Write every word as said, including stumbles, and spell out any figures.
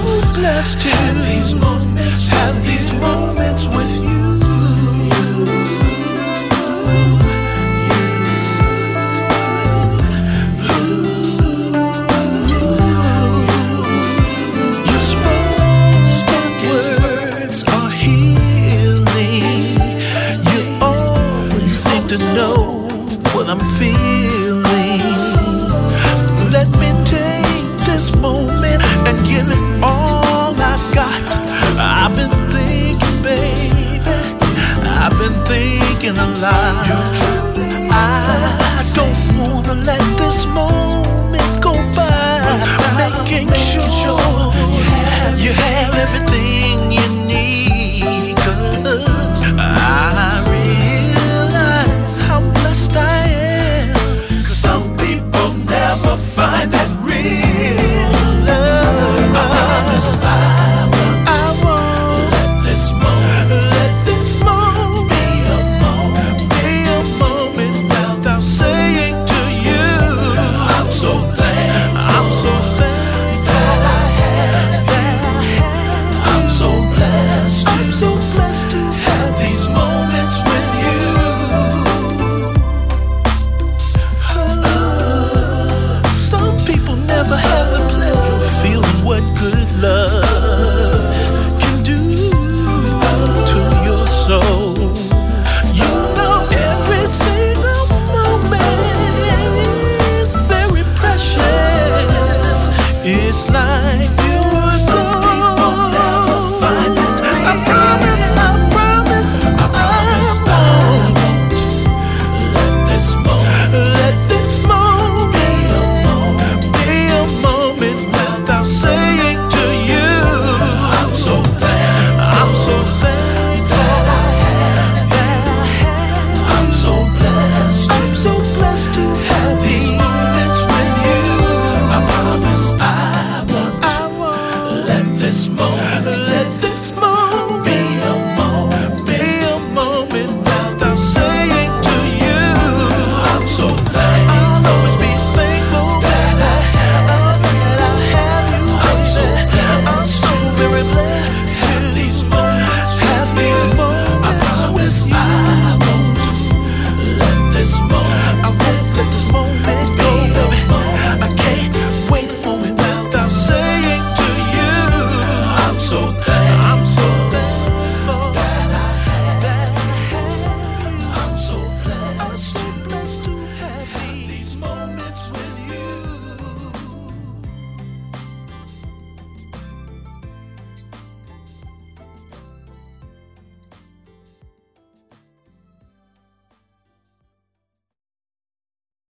blessed to have these moments, have these moments with you. Your spoken words are healing. You always seem to know what I'm feeling. Let me take this moment and give it all I've got. I've been thinking, baby, I've been thinking a lot. I don't wanna let this moment go by. Making sure you have everything you need, 'cause I realize how blessed I am. Some people never find that real love. I promise I won't, I won't let this moment, let this moment be a moment, be a moment without saying to you, I'm so glad, I'm so glad that I have, that I have. I'm so blessed, I'm so blessed to have these moments with you. Some people never have the pleasure of feeling what good love can do to your soul. You know every single moment is very precious. It's like you were some people never find it. I promise, I promise, I promise I won't let this moment, let this moment be a moment, be a moment without saying to you, I'm so glad, I'm so glad that I have, that I have. I'm so blessed, I'm so blessed to have these moments with you. I promise I won't, I won't let this moment, let this moment be a moment, be a moment without saying to you, I'm so glad. I'll always be thankful that I have, that I have you. I'm so blessed, I'm so very blessed.